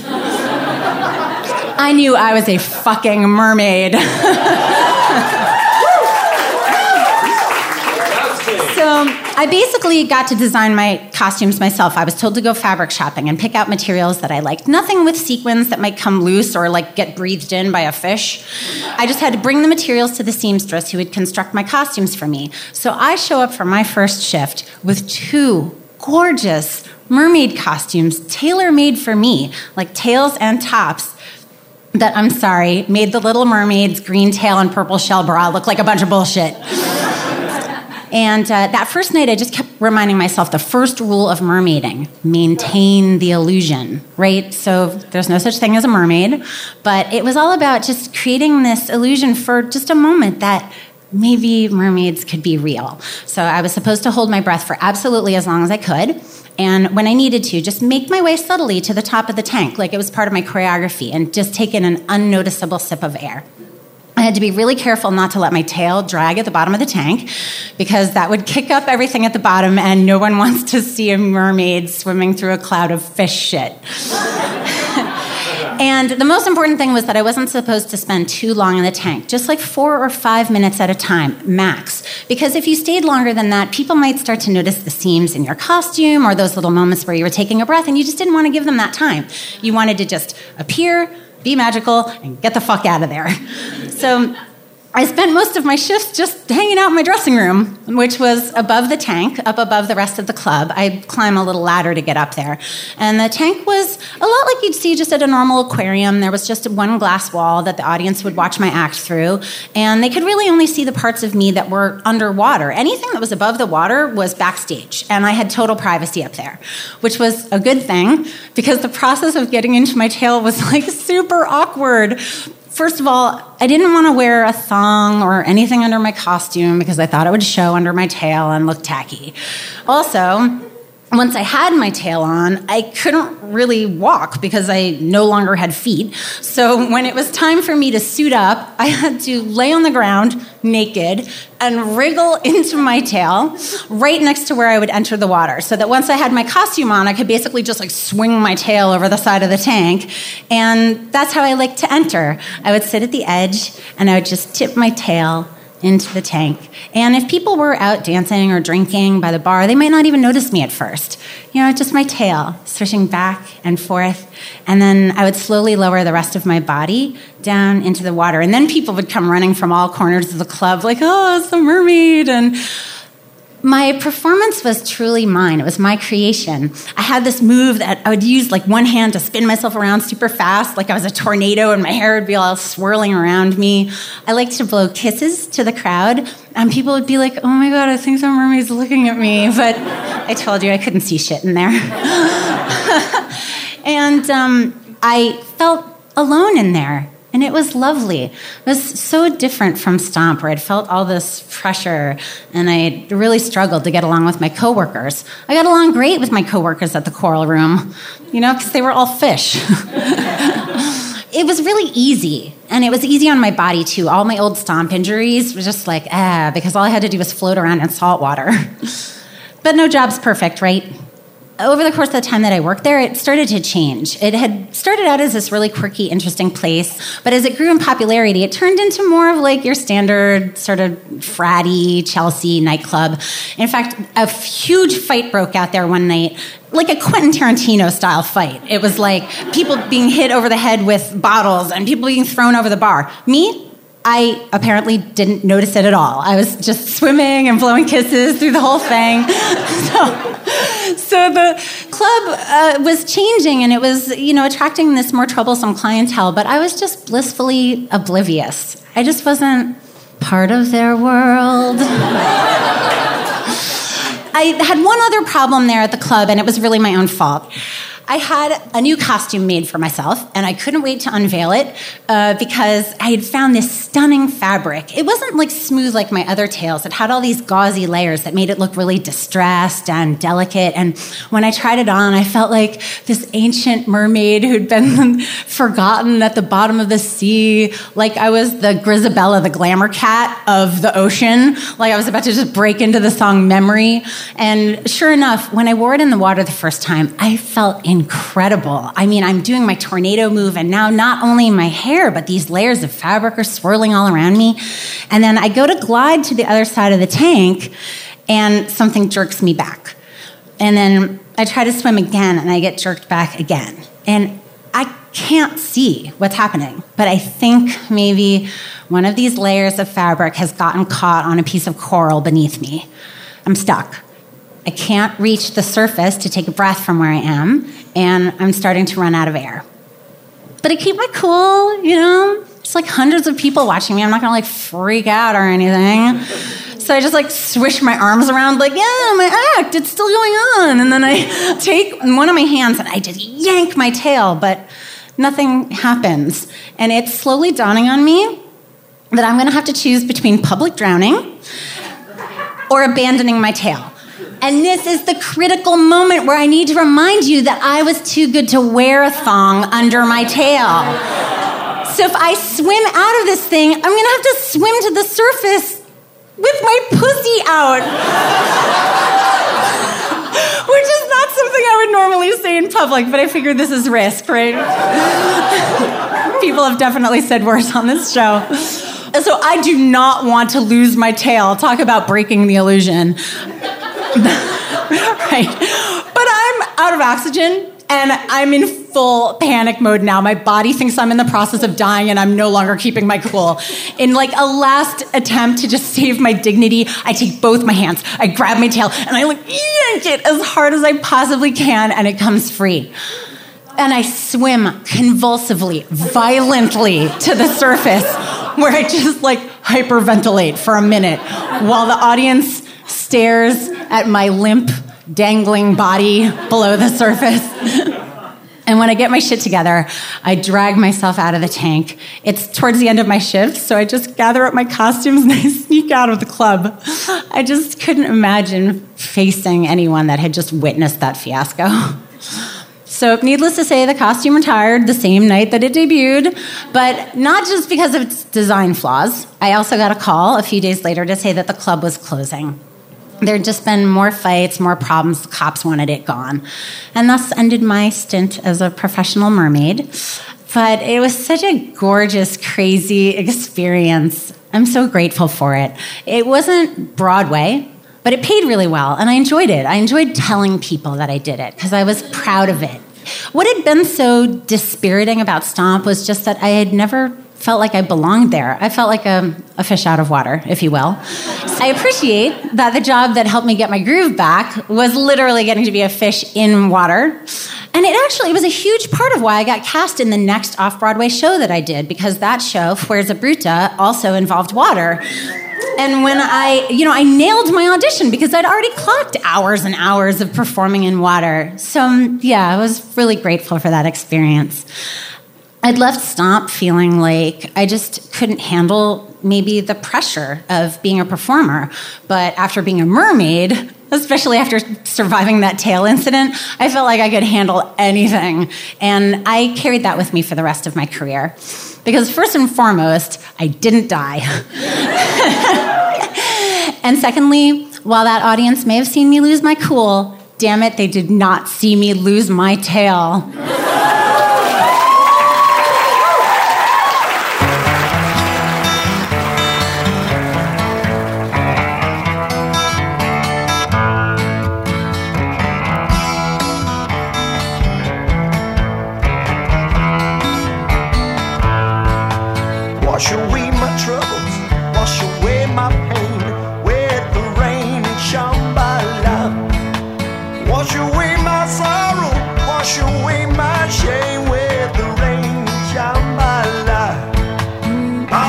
I knew I was a fucking mermaid. So I basically got to design my costumes myself. I was told to go fabric shopping and pick out materials that I liked. Nothing with sequins that might come loose or get breathed in by a fish. I just had to bring the materials to the seamstress who would construct my costumes for me. So I show up for my first shift with 2 gorgeous mermaid costumes tailor-made for me, tails and tops, that, I'm sorry, made the Little Mermaid's green tail and purple shell bra look like a bunch of bullshit. And that first night, I just kept reminding myself the first rule of mermaiding: maintain the illusion, right? So there's no such thing as a mermaid, but it was all about just creating this illusion for just a moment that maybe mermaids could be real. So I was supposed to hold my breath for absolutely as long as I could, and when I needed to, just make my way subtly to the top of the tank, like it was part of my choreography, and just take in an unnoticeable sip of air. I had to be really careful not to let my tail drag at the bottom of the tank, because that would kick up everything at the bottom, and no one wants to see a mermaid swimming through a cloud of fish shit. And the most important thing was that I wasn't supposed to spend too long in the tank, just like 4 or 5 minutes at a time, max. Because if you stayed longer than that, people might start to notice the seams in your costume or those little moments where you were taking a breath, and you just didn't want to give them that time. You wanted to just appear, be magical, and get the fuck out of there. So I spent most of my shifts just hanging out in my dressing room, which was above the tank, up above the rest of the club. I'd climb a little ladder to get up there. And the tank was a lot like you'd see just at a normal aquarium. There was just one glass wall that the audience would watch my act through. And they could really only see the parts of me that were underwater. Anything that was above the water was backstage. And I had total privacy up there, which was a good thing because the process of getting into my tail was like super awkward. First of all, I didn't want to wear a thong or anything under my costume because I thought it would show under my tail and look tacky. Also, once I had my tail on, I couldn't really walk because I no longer had feet. So when it was time for me to suit up, I had to lay on the ground naked and wriggle into my tail right next to where I would enter the water, so that once I had my costume on, I could basically just like swing my tail over the side of the tank. And that's how I liked to enter. I would sit at the edge and I would just tip my tail into the tank. And if people were out dancing or drinking by the bar, they might not even notice me at first. You know, just my tail swishing back and forth. And then I would slowly lower the rest of my body down into the water. And then people would come running from all corners of the club like, oh, it's the mermaid. And my performance was truly mine. It was my creation. I had this move that I would use like one hand to spin myself around super fast, like I was a tornado and my hair would be all swirling around me. I liked to blow kisses to the crowd, and people would be like, oh my God, I think the mermaid's looking at me. But I told you I couldn't see shit in there. And I felt alone in there. And it was lovely. It was so different from Stomp, where I'd felt all this pressure, and I really struggled to get along with my coworkers. I got along great with my coworkers at the Coral Room, you know, because they were all fish. It was really easy, and it was easy on my body, too. All my old Stomp injuries were just like, because all I had to do was float around in salt water. But no job's perfect, right? Over the course of the time that I worked there, it started to change. It had started out as this really quirky, interesting place, but as it grew in popularity, it turned into more of like your standard sort of fratty Chelsea nightclub. In fact, a huge fight broke out there one night, like a Quentin Tarantino-style fight. It was like people being hit over the head with bottles and people being thrown over the bar. Me? I apparently didn't notice it at all. I was just swimming and blowing kisses through the whole thing. So the club was changing, and it was, you know, attracting this more troublesome clientele, but I was just blissfully oblivious. I just wasn't part of their world. I had one other problem there at the club, and it was really my own fault. I had a new costume made for myself, and I couldn't wait to unveil it because I had found this stunning fabric. It wasn't like smooth like my other tails. It had all these gauzy layers that made it look really distressed and delicate. And when I tried it on, I felt like this ancient mermaid who'd been forgotten at the bottom of the sea, like I was the Grisabella, the glamour cat of the ocean, like I was about to just break into the song Memory. And sure enough, when I wore it in the water the first time, I felt incredible. I mean, I'm doing my tornado move, and now not only my hair, but these layers of fabric are swirling all around me. And then I go to glide to the other side of the tank, and something jerks me back. And then I try to swim again, and I get jerked back again. And I can't see what's happening, but I think maybe one of these layers of fabric has gotten caught on a piece of coral beneath me. I'm stuck. I can't reach the surface to take a breath from where I am, and I'm starting to run out of air. But I keep my cool, you know? It's like hundreds of people watching me. I'm not gonna like freak out or anything. So I just like swish my arms around like, yeah, my act, it's still going on. And then I take one of my hands and I just yank my tail, but nothing happens. And it's slowly dawning on me that I'm gonna have to choose between public drowning or abandoning my tail. And this is the critical moment where I need to remind you that I was too good to wear a thong under my tail. So if I swim out of this thing, I'm gonna have to swim to the surface with my pussy out. Which is not something I would normally say in public, but I figured this is risk, right? People have definitely said worse on this show. So I do not want to lose my tail. Talk about breaking the illusion. Right. But I'm out of oxygen, and I'm in full panic mode now. My body thinks I'm in the process of dying, and I'm no longer keeping my cool. In like a last attempt to just save my dignity, I take both my hands, I grab my tail, and I yank it as hard as I possibly can, and it comes free. And I swim convulsively, violently to the surface, where I just hyperventilate for a minute while the audience stares at my limp, dangling body below the surface. And when I get my shit together, I drag myself out of the tank. It's towards the end of my shift, so I just gather up my costumes and I sneak out of the club. I just couldn't imagine facing anyone that had just witnessed that fiasco. So needless to say, the costume retired the same night that it debuted, but not just because of its design flaws. I also got a call a few days later to say that the club was closing. There'd just been more fights, more problems. The cops wanted it gone. And thus ended my stint as a professional mermaid. But it was such a gorgeous, crazy experience. I'm so grateful for it. It wasn't Broadway, but it paid really well, and I enjoyed it. I enjoyed telling people that I did it because I was proud of it. What had been so dispiriting about Stomp was just that I had never felt like I belonged there. I felt like a fish out of water, if you will. I appreciate that the job that helped me get my groove back was literally getting to be a fish in water. And it was a huge part of why I got cast in the next off-Broadway show that I did, because that show, Fuerza Bruta, also involved water. And when I nailed my audition because I'd already clocked hours and hours of performing in water. So, I was really grateful for that experience. I'd left Stomp feeling like I just couldn't handle maybe the pressure of being a performer. But after being a mermaid, especially after surviving that tail incident, I felt like I could handle anything. And I carried that with me for the rest of my career. Because first and foremost, I didn't die. And secondly, while that audience may have seen me lose my cool, damn it, they did not see me lose my tail. Wash away my troubles, wash away my pain with the rain and Shambhala. Wash away my sorrow, wash away my shame with the rain and Shambhala. Oh,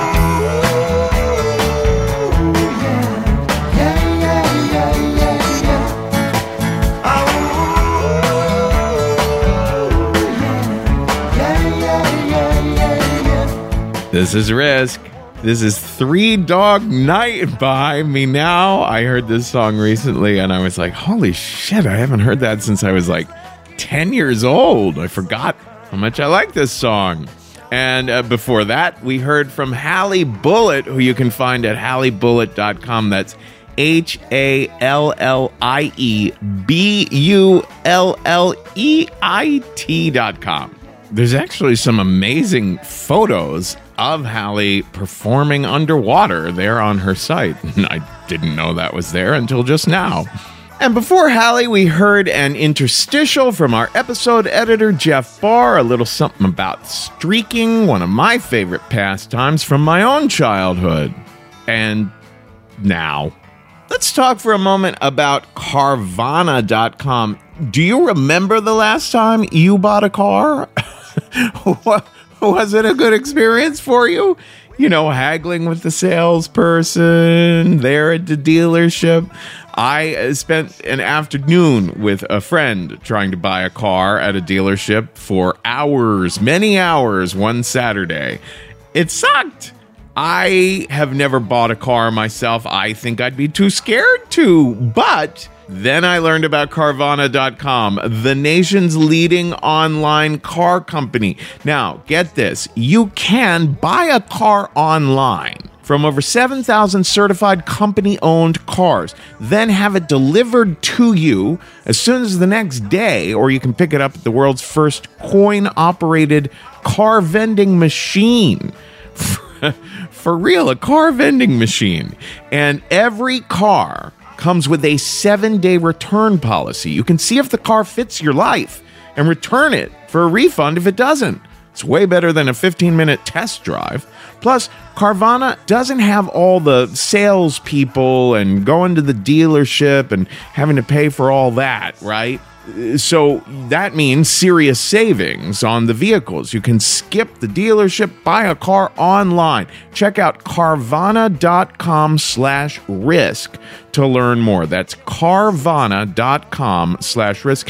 yeah. Oh, yeah. This is Risk. This is 3 Dog Night by Me Now. I heard this song recently and I was like, holy shit, I haven't heard that since I was 10 years old. I forgot how much I like this song. And before that, we heard from Hallie Bullitt, who you can find at HallieBullitt.com. That's HallieBulliet.com. There's actually some amazing photos of Hallie performing underwater there on her site. And I didn't know that was there until just now. And before Hallie, we heard an interstitial from our episode editor, Jeff Barr, a little something about streaking, one of my favorite pastimes from my own childhood. And now, let's talk for a moment about Carvana.com. Do you remember the last time you bought a car? Was it a good experience for you? You know, haggling with the salesperson there at the dealership. I spent an afternoon with a friend trying to buy a car at a dealership for hours, many hours, one Saturday. It sucked. I have never bought a car myself. I think I'd be too scared to, but then I learned about Carvana.com, the nation's leading online car company. Now, get this. You can buy a car online from over 7,000 certified company-owned cars. Then have it delivered to you as soon as the next day, or you can pick it up at the world's first coin-operated car vending machine. For real, a car vending machine. And every car comes with a 7-day return policy. You can see if the car fits your life and return it for a refund if it doesn't. It's way better than a 15-minute test drive. Plus, Carvana doesn't have all the salespeople and going to the dealership and having to pay for all that, right? So that means serious savings on the vehicles. You can skip the dealership, buy a car online. Check out Carvana.com/risk to learn more. That's Carvana.com/risk,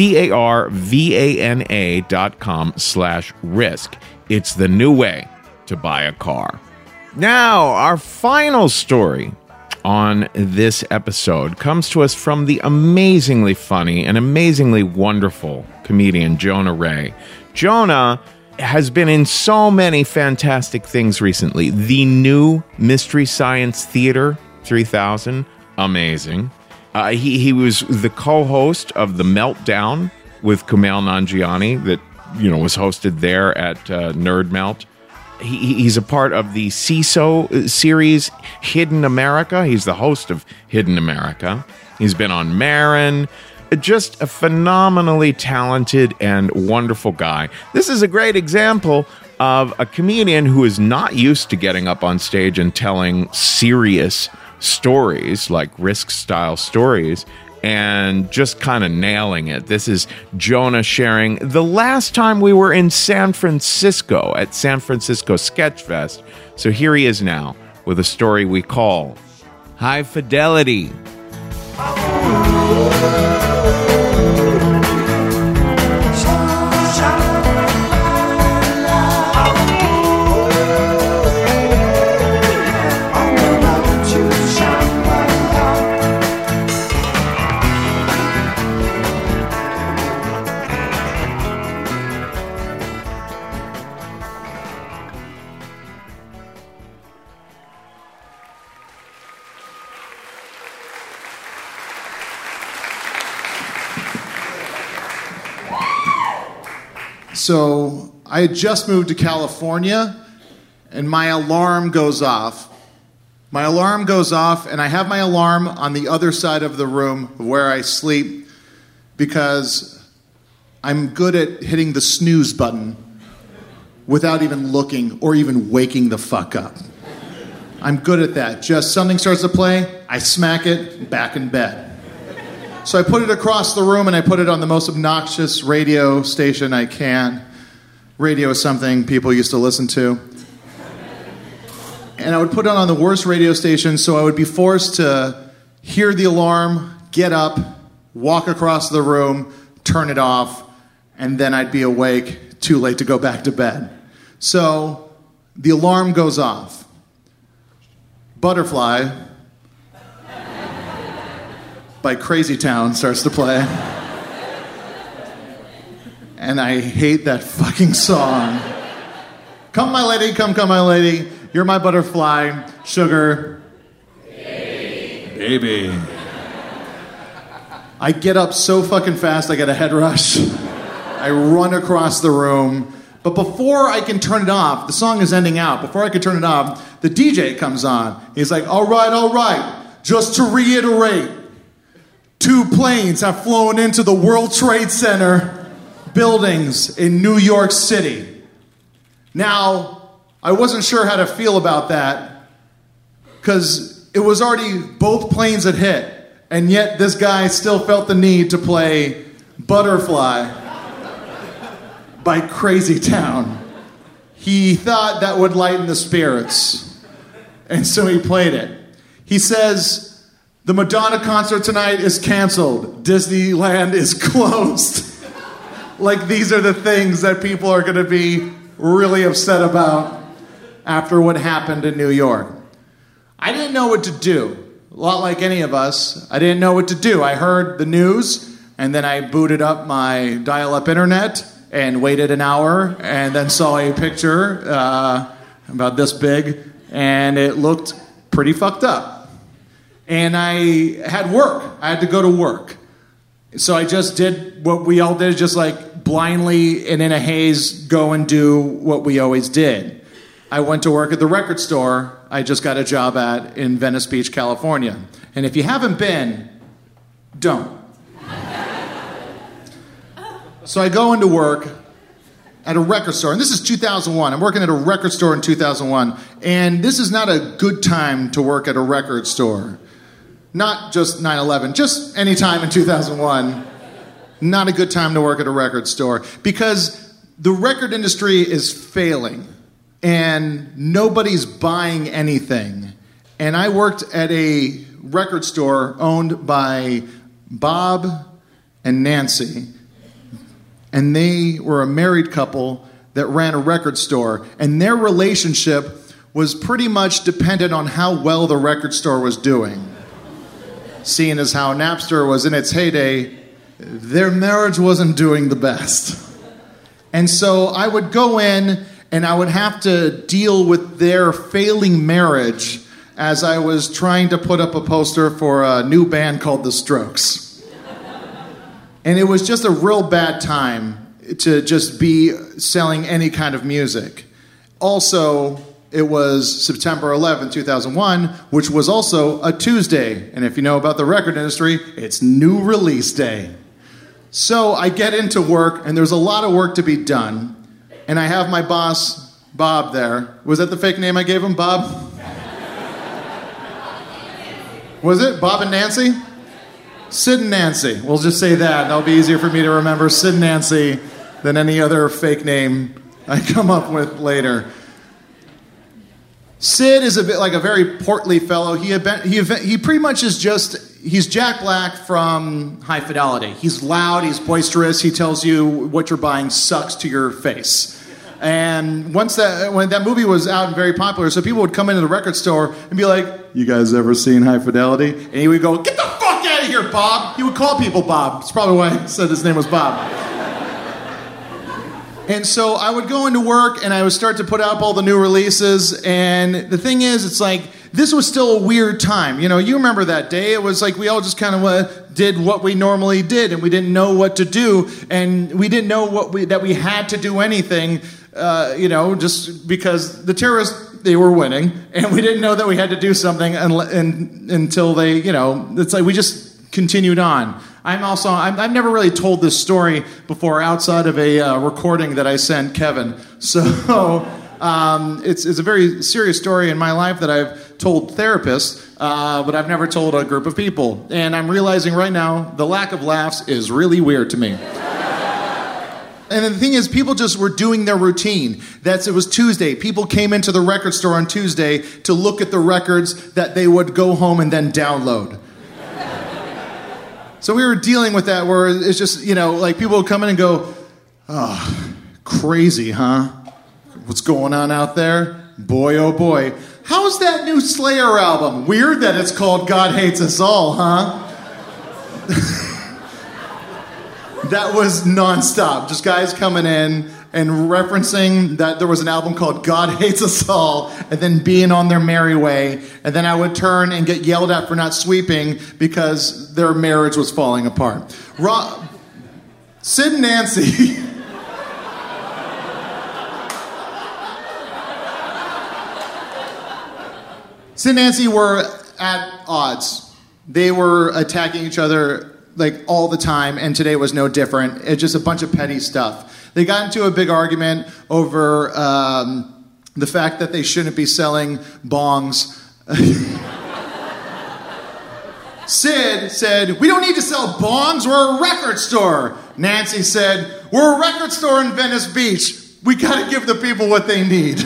Carvana.com/risk. It's the new way to buy a car. Now, our final story on this episode comes to us from the amazingly funny and amazingly wonderful comedian Jonah Ray. Jonah has been in so many fantastic things recently. The new Mystery Science Theater 3000, amazing. He was the co-host of The Meltdown with Kumail Nanjiani that was hosted there at Nerd Melt. He's a part of the CISO series, Hidden America. He's the host of Hidden America. He's been on Marin. Just a phenomenally talented and wonderful guy. This is a great example of a comedian who is not used to getting up on stage and telling serious stories, like Risk-style stories, and just kind of nailing it. This is Jonah sharing the last time we were in San Francisco at San Francisco Sketch Fest. So here he is now with a story we call High Fidelity. So I had just moved to California, and my alarm goes off. My alarm goes off, and I have my alarm on the other side of the room where I sleep because I'm good at hitting the snooze button without even looking or even waking the fuck up. I'm good at that. Just something starts to play, I smack it, back in bed. So I put it across the room, and I put it on the most obnoxious radio station I can. Radio is something people used to listen to. And I would put it on the worst radio station, so I would be forced to hear the alarm, get up, walk across the room, turn it off, and then I'd be awake, too late to go back to bed. So the alarm goes off. Butterfly by Crazy Town starts to play. And I hate that fucking song. Come, my lady, come, my lady. You're my butterfly, sugar. Baby. I get up so fucking fast, I get a head rush. I run across the room. But before I can turn it off, the song is ending out. Before I can turn it off, the DJ comes on. He's like, all right. Just to reiterate, 2 planes have flown into the World Trade Center buildings in New York City. Now, I wasn't sure how to feel about that because it was already both planes had hit, and yet this guy still felt the need to play Butterfly by Crazy Town. He thought that would lighten the spirits, and so he played it. He says, the Madonna concert tonight is canceled. Disneyland is closed. Like these are the things that people are going to be really upset about after what happened in New York. I didn't know what to do. A lot like any of us, I didn't know what to do. I heard the news, and then I booted up my dial-up internet and waited an hour, and then saw a picture about this big and it looked pretty fucked up. And I had work. I had to go to work. So I just did what we all did, just like blindly and in a haze go and do what we always did. I went to work at the record store I just got a job at in Venice Beach, California. And if you haven't been, don't. So I go into work at a record store, and this is 2001. I'm working at a record store in 2001, and this is not a good time to work at a record store. Not just 9/11, just any time in 2001. Not a good time to work at a record store because the record industry is failing and nobody's buying anything. And I worked at a record store owned by Bob and Nancy. And they were a married couple that ran a record store. And their relationship was pretty much dependent on how well the record store was doing. Seeing as how Napster was in its heyday, their marriage wasn't doing the best. And so I would go in and I would have to deal with their failing marriage as I was trying to put up a poster for a new band called The Strokes. And it was just a real bad time to just be selling any kind of music. Also, it was September 11, 2001, which was also a Tuesday. And if you know about the record industry, it's new release day. So I get into work, and there's a lot of work to be done. And I have my boss, Bob, there. Was that the fake name I gave him, Bob? Was it Bob and Nancy? Sid and Nancy. We'll just say that. That'll be easier for me to remember Sid and Nancy than any other fake name I come up with later. Sid is a bit like a very portly fellow. He pretty much is he's Jack Black from High Fidelity. He's loud, he's boisterous, he tells you what you're buying sucks to your face. And when that movie was out and very popular, so people would come into the record store and be like, "You guys ever seen High Fidelity?" And he would go, "Get the fuck out of here, Bob!" He would call people Bob. That's probably why he said his name was Bob. And so I would go into work and I would start to put up all the new releases. And the thing is, it's like, this was still a weird time. You know, you remember that day. It was like we all just kind of did what we normally did, and we didn't know what to do. And we didn't know that we had to do anything, just because the terrorists, they were winning. And we didn't know that we had to do something until they, it's like we just continued on. I've never really told this story before outside of a recording that I sent Kevin. So it's a very serious story in my life that I've told therapists, but I've never told a group of people. And I'm realizing right now the lack of laughs is really weird to me. And the thing is, people just were doing their routine. It was Tuesday. People came into the record store on Tuesday to look at the records that they would go home and then download. So we were dealing with that where it's just, like people would come in and go, "Oh, crazy, huh? What's going on out there? Boy, oh boy. How's that new Slayer album? Weird that it's called God Hates Us All, huh?" That was nonstop. Just guys coming in and referencing that there was an album called God Hates Us All, and then being on their merry way. And then I would turn and get yelled at for not sweeping because their marriage was falling apart. Sid and Nancy. Sid and Nancy were at odds. They were attacking each other like all the time, and today was no different. It's just a bunch of petty stuff. They got into a big argument over the fact that they shouldn't be selling bongs. Sid said, "We don't need to sell bongs, we're a record store." Nancy said, "We're a record store in Venice Beach. We gotta give the people what they need."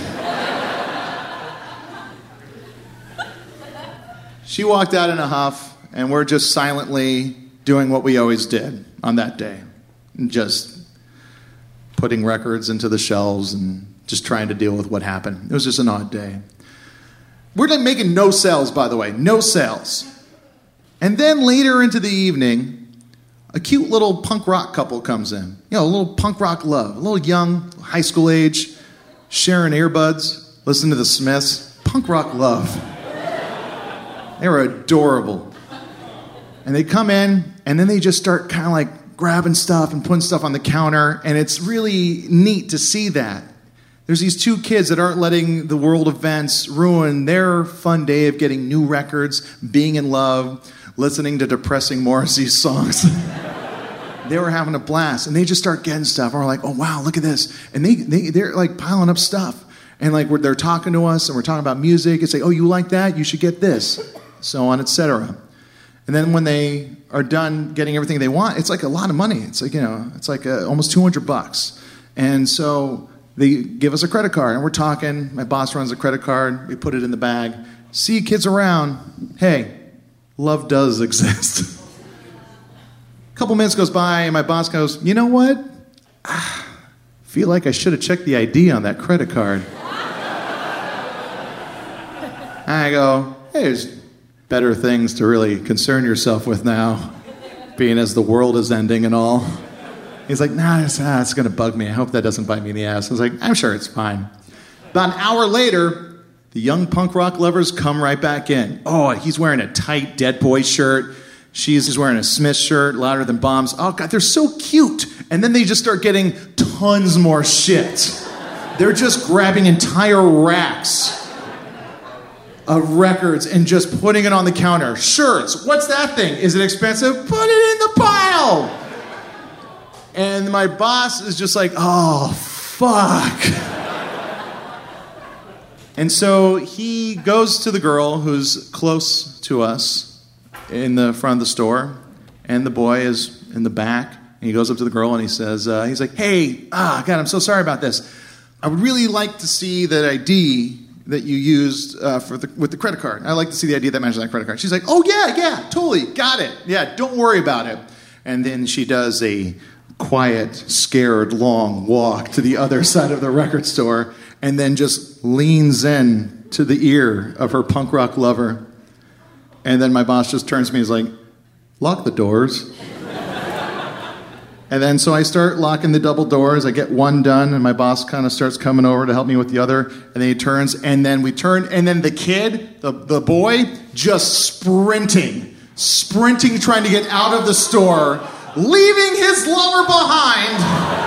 She walked out in a huff, and we're just silently doing what we always did on that day. Just putting records into the shelves and just trying to deal with what happened. It was just an odd day. We're like making no sales, by the way. No sales. And then later into the evening, a cute little punk rock couple comes in. A little punk rock love. A little young, high school age, sharing earbuds, listening to the Smiths. punk rock love. They were adorable. And they come in, and then they just start kind of like grabbing stuff and putting stuff on the counter, and it's really neat to see that. There's these two kids that aren't letting the world events ruin their fun day of getting new records, being in love, listening to depressing Morrissey songs. They were having a blast, and they just start getting stuff. And we're like, oh, wow, look at this. And they're like piling up stuff. And like they're talking to us, and we're talking about music. It's like, oh, you like that? You should get this. So on, etc. And then when they are done getting everything they want, it's like a lot of money. It's like, it's like almost $200. And so they give us a credit card, and we're talking. My boss runs a credit card. We put it in the bag. See you kids around. Hey, love does exist. A couple minutes goes by, and my boss goes, you know what? Feel like I should have checked the ID on that credit card. I go, hey, there's better things to really concern yourself with now, being as the world is ending and all. He's like, nah, it's going to bug me. I hope that doesn't bite me in the ass. I was like, I'm sure it's fine. About an hour later, the young punk rock lovers come right back in. Oh, he's wearing a tight Dead Boy shirt. She's wearing a Smith shirt, louder than bombs. Oh, God, they're so cute. And then they just start getting tons more shit. They're just grabbing entire racks of records and just putting it on the counter. Shirts, what's that thing? Is it expensive? Put it in the pile! And my boss is just like, oh, fuck. And so he goes to the girl who's close to us in the front of the store, and the boy is in the back, and he goes up to the girl and he says, he's like, hey, God, I'm so sorry about this. I would really like to see that ID that you used with the credit card. I'd like to see the ID that matches that credit card. She's like, oh, yeah, totally, got it. Yeah, don't worry about it. And then she does a quiet, scared, long walk to the other side of the record store and then just leans in to the ear of her punk rock lover. And then my boss just turns to me and is like, lock the doors. And then so I start locking the double doors. I get one done, and my boss kind of starts coming over to help me with the other. And then he turns, and then we turn, and then the kid, the boy, just sprinting, trying to get out of the store, leaving his lover behind,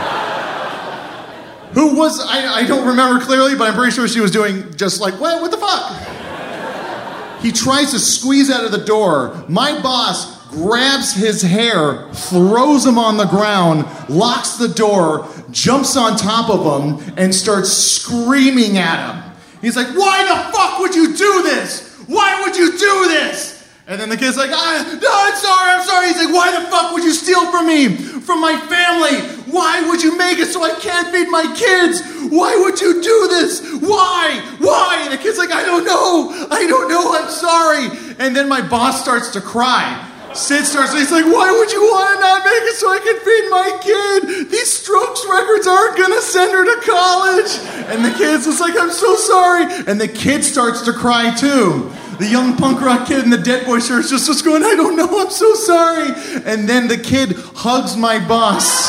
who was, I don't remember clearly, but I'm pretty sure she was doing just like, what the fuck? He tries to squeeze out of the door. My boss grabs his hair, throws him on the ground, locks the door, jumps on top of him, and starts screaming at him. He's like, why the fuck would you do this? Why would you do this? And then the kid's like, no, I'm sorry. He's like, why the fuck would you steal from me? From my family? Why would you make it so I can't feed my kids? Why would you do this? Why? And the kid's like, I don't know, I'm sorry. And then my boss starts to cry. He's like, why would you want to not make it so I can feed my kid? These Strokes records aren't going to send her to college. And the kid's just like, I'm so sorry. And the kid starts to cry too. The young punk rock kid in the Dead Boy shirt is just going, I don't know, I'm so sorry. And then the kid hugs my boss.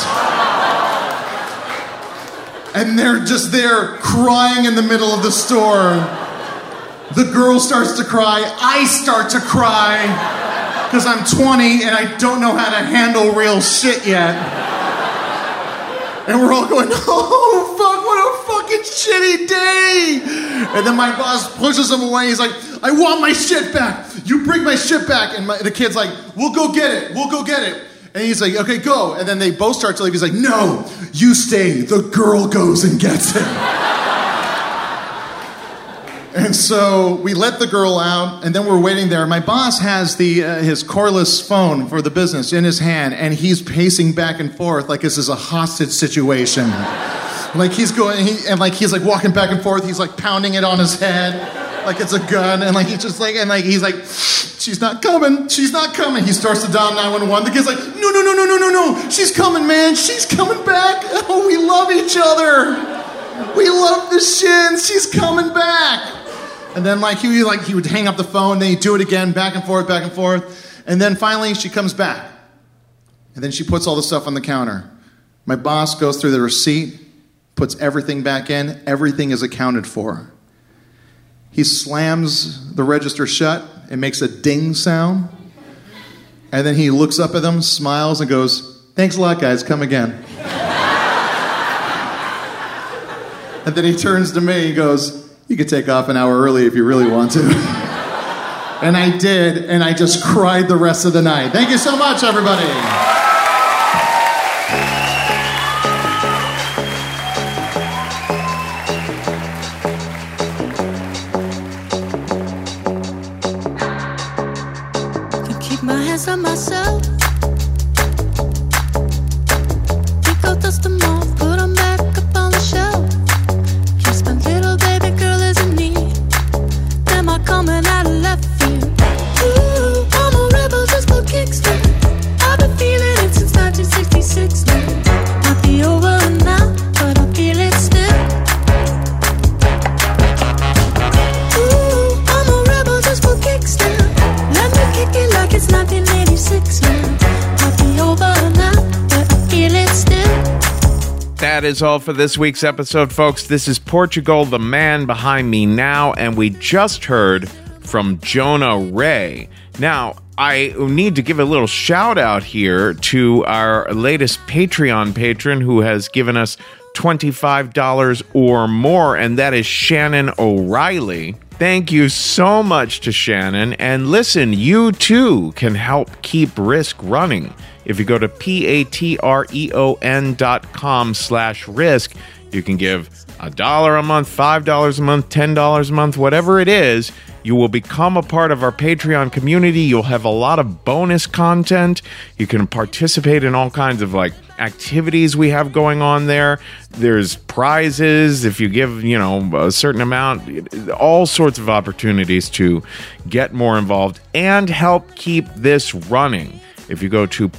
And they're just there crying in the middle of the store. The girl starts to cry. I start to cry. Because I'm 20 and I don't know how to handle real shit yet. And we're all going, oh, fuck, what a fucking shitty day. And then my boss pushes him away. He's like, I want my shit back. You bring my shit back. And the kid's like, we'll go get it. And he's like, okay, go. And then they both start to leave. He's like, no, you stay. The girl goes and gets it. And so we let the girl out, and then we're waiting there. My boss has his cordless phone for the business in his hand, and he's pacing back and forth like this is a hostage situation. Like he's going, he's like walking back and forth. He's like pounding it on his head like it's a gun, and like he's just like, and like he's like, she's not coming. He starts to dial 911. The kid's like, no, she's coming, man. She's coming back. Oh, we love each other. We love the Shins. She's coming back. And then he would hang up the phone, then he'd do it again, back and forth. And then finally she comes back. And then she puts all the stuff on the counter. My boss goes through the receipt, puts everything back in. Everything is accounted for. He slams the register shut and makes a ding sound. And then he looks up at them, smiles, and goes, "Thanks a lot, guys. Come again." And then he turns to me and goes, "You could take off an hour early if you really want to." And I did, and I just cried the rest of the night. Thank you so much, everybody. My hands on myself. Pick out dust them off, put them back up on the shelf. Kiss my little baby girl is in need. Am I coming out of left field? Ooh, I'm a rebel just for kicks now. I've been feeling it since 1966 now. Might be over now, but I feel it still. Ooh, I'm a rebel just for kicks now. Let me kick it like it's 1986 now. I'll be over now, but I feel it still. That is all for this week's episode, folks. This is Portugal, the man behind me now, and we just heard from Jonah Ray. Now, I need to give a little shout out here to our latest Patreon patron who has given us $25 or more, and that is Shannon O'Reilly. Thank you so much to Shannon. And listen, you too can help keep Risk running. If you go to patreon.com/risk, you can give $1 a month, $5 a month, $10 a month, whatever it is. You will become a part of our Patreon community. You'll have a lot of bonus content. You can participate in all kinds of activities we have going on there. There's prizes if you give, a certain amount, all sorts of opportunities to get more involved and help keep this running. If you go to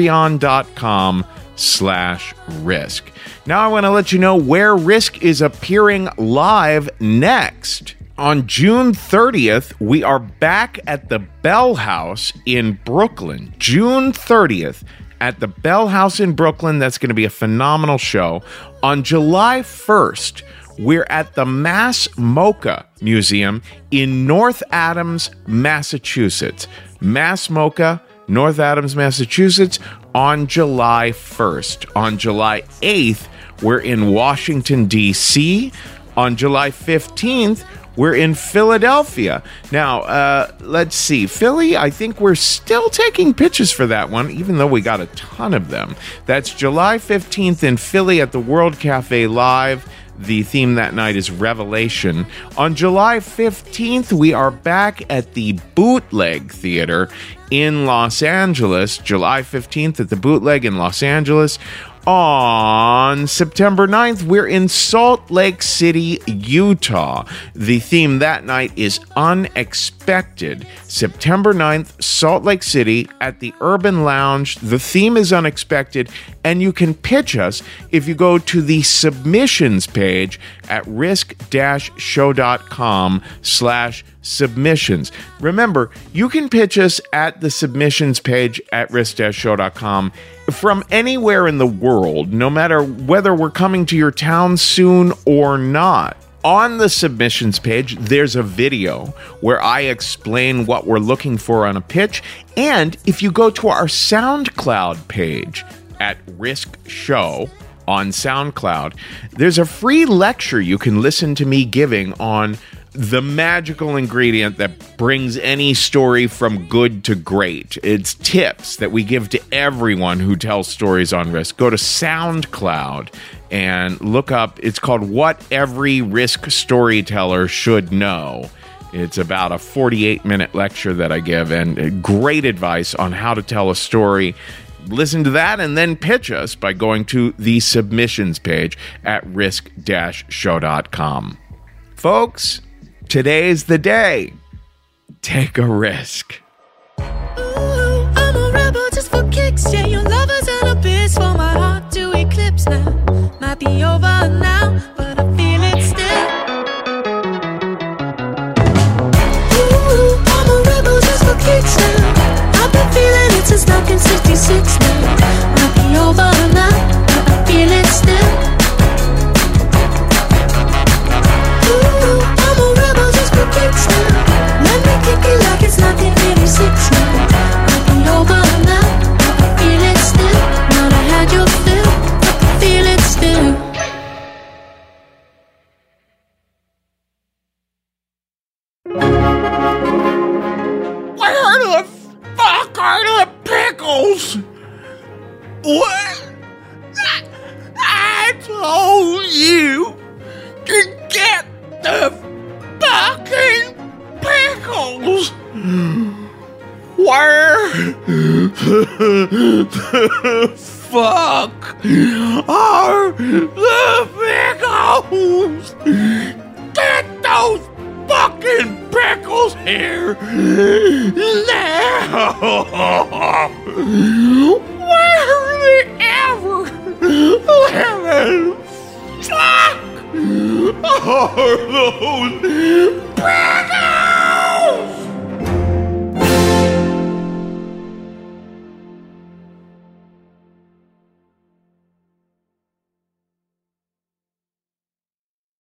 patreon.com/risk. Now I want to let you know where Risk is appearing live next. On June 30th, we are back at the Bell House in Brooklyn. June 30th at the Bell House in Brooklyn. That's going to be a phenomenal show. On July 1st, we're at the Mass MoCA Museum in North Adams, Massachusetts. Mass MoCA, North Adams, Massachusetts, on July 1st. On July 8th, we're in Washington, D.C. On July 15th, we're in Philadelphia. Now, let's see. Philly, I think we're still taking pitches for that one, even though we got a ton of them. That's July 15th in Philly at the World Cafe Live. The theme that night is Revelation. On July 15th, we are back at the Bootleg Theater in Los Angeles. July 15th at the Bootleg in Los Angeles. On September 9th, we're in Salt Lake City, Utah. The theme that night is Unexpected. September 9th, Salt Lake City at the Urban Lounge. The theme is Unexpected, and you can pitch us if you go to the submissions page at risk-show.com/submissions. Remember, you can pitch us at the submissions page at risk-show.com from anywhere in the world, no matter whether we're coming to your town soon or not. On the submissions page, there's a video where I explain what we're looking for on a pitch. And if you go to our SoundCloud page at Risk Show on SoundCloud, there's a free lecture you can listen to me giving on the magical ingredient that brings any story from good to great. It's tips that we give to everyone who tells stories on Risk. Go to SoundCloud and look up, it's called What Every Risk Storyteller Should Know. It's about a 48-minute lecture that I give and great advice on how to tell a story. Listen to that and then pitch us by going to the submissions page at risk-show.com. Folks, today's the day. Take a risk. Ooh, I'm a rebel just for kicks. Yeah, your lover's an abyss for my heart to eclipse now. Might be over now, but I feel it still. Ooh, I'm a rebel just for kicks now. I've been feeling it since 1966 now. Might be over now, but I feel it still. Ooh, I'm a rebel just for Where the fuck are the pickles? What? I told you to get the fucking pickles. Where the fuck are the pickles? Get those fucking pickles here now! Where are they ever living? Fuck are those pickles?